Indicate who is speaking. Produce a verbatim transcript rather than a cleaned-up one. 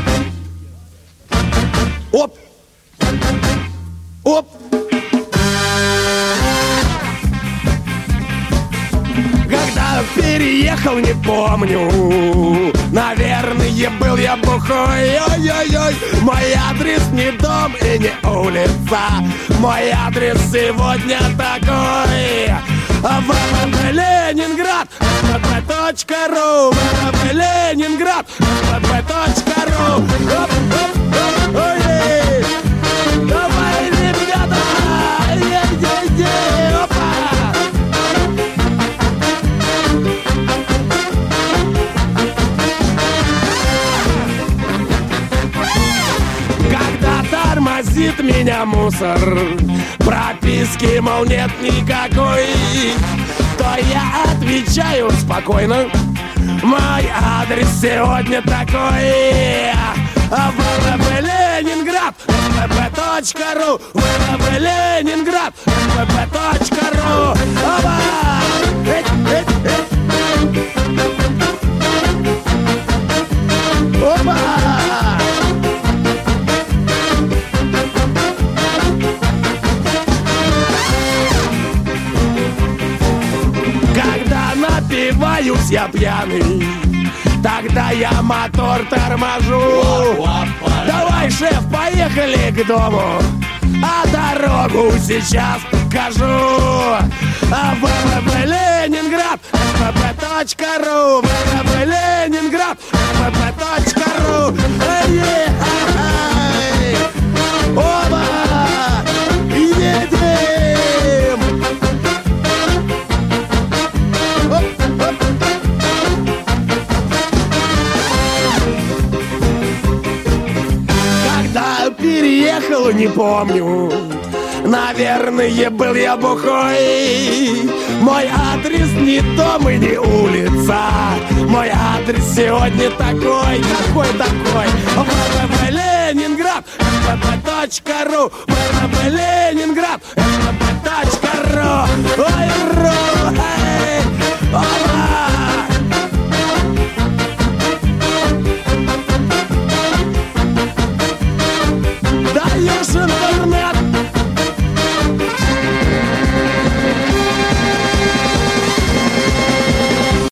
Speaker 1: Оп! Оп! Когда переехал, не помню. Наверное, был я бухой. Ой-ой-ой. Мой адрес не дом и не улица. Мой адрес сегодня такой. ВВП Ленинград, ВВП точка ру, ВВП Ленинград, ВВП точка ру. Ой-ой. Давай, ребята! Ей-ей-ей, опа! Когда тормозит меня мусор, прописки, мол, нет никакой, то я отвечаю спокойно: мой адрес сегодня такой. ВВП Ленинград, ВВП точка ру, ВВП Ленинград, ВВП точка ру. Опа! Эть, эть, эть. Опа! Когда напиваюсь я пьяный, тогда я мотор торможу. Давай, шеф, поехали к дому, а дорогу сейчас покажу. ВВП Ленинград, ВВП точка ру, ВВП Ленинград, ВВП точка ру. Оба! Едем! Когда переехал, не помню. Наверное, был я бухой. Мой адрес не дом и не улица. Мой адрес сегодня такой. Какой такой? ВВП Ленинград, ВВП точка ру, ВВП Ленинград.